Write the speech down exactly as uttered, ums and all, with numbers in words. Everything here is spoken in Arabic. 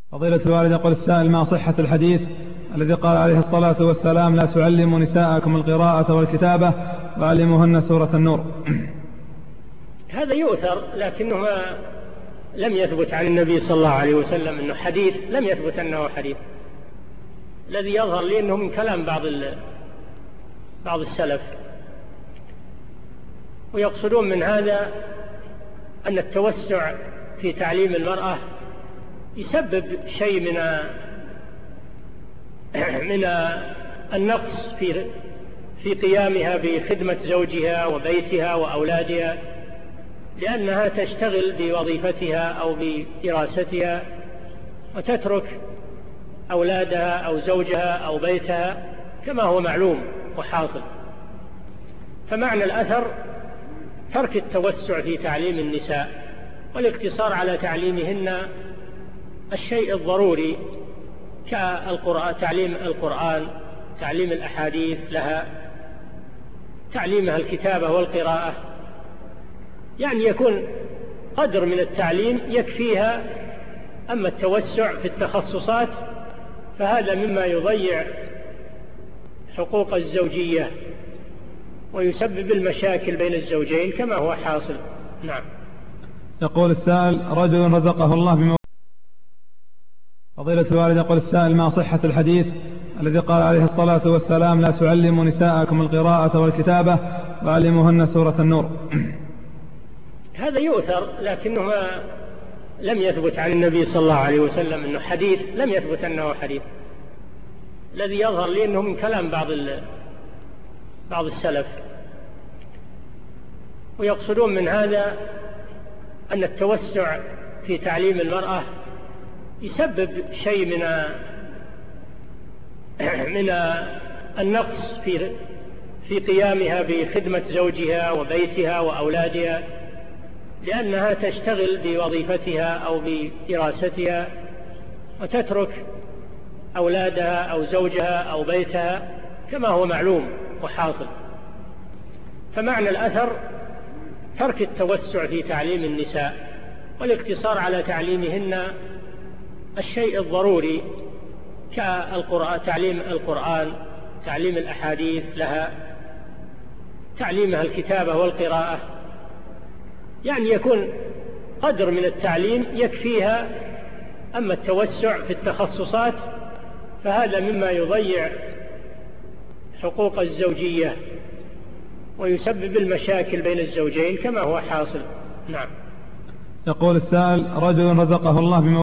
فضيلة الوالد، يقول السائل: ما صحة الحديث الذي قال عليه الصلاة والسلام: لا تعلموا نساءكم القراءة والكتابة وعلموهن سورة النور؟ هذا يؤثر، لكنه لم يثبت عن النبي صلى الله عليه وسلم أنه حديث، لم يثبت أنه حديث. الذي يظهر لي أنه من كلام بعض بعض السلف، ويقصدون من هذا أن التوسع في تعليم المرأة يسبب شيء من من النقص في في قيامها بخدمة زوجها وبيتها وأولادها، لأنها تشتغل بوظيفتها أو بدراستها وتترك أولادها أو زوجها أو بيتها كما هو معلوم وحاصل. فمعنى الأثر ترك التوسع في تعليم النساء والاقتصار على تعليمهن الشيء الضروري كالقرآن، تعليم القرآن، تعليم الأحاديث لها، تعليمها الكتابة والقراءة، يعني يكون قدر من التعليم يكفيها. أما التوسع في التخصصات فهذا مما يضيع حقوق الزوجية ويسبب المشاكل بين الزوجين كما هو حاصل. نعم. يقول السائل: رجل رزقه الله بمو... فضيلة الوالد، يقول السائل: ما صحة الحديث الذي قال عليه الصلاة والسلام: لا تعلموا نساءكم القراءة والكتابة وعلموهن سورة النور؟ هذا يؤثر، لكنه لم يثبت عن النبي صلى الله عليه وسلم أنه حديث، لم يثبت أنه حديث. الذي يظهر لي أنه من كلام بعض بعض السلف، ويقصدون من هذا أن التوسع في تعليم المرأة يسبب شيء من من النقص في في قيامها بخدمة زوجها وبيتها وأولادها، لأنها تشتغل بوظيفتها أو بدراستها وتترك أولادها أو زوجها أو بيتها كما هو معلوم وحاصل. فمعنى الأثر ترك التوسع في تعليم النساء والاقتصار على تعليمهن الشيء الضروري كالقرآن، تعليم القرآن، تعليم الأحاديث لها، تعليمها الكتابة والقراءة، يعني يكون قدر من التعليم يكفيها. أما التوسع في التخصصات فهذا مما يضيع حقوق الزوجية ويسبب المشاكل بين الزوجين كما هو حاصل. نعم. يقول السائل: رجل رزقه الله بمو...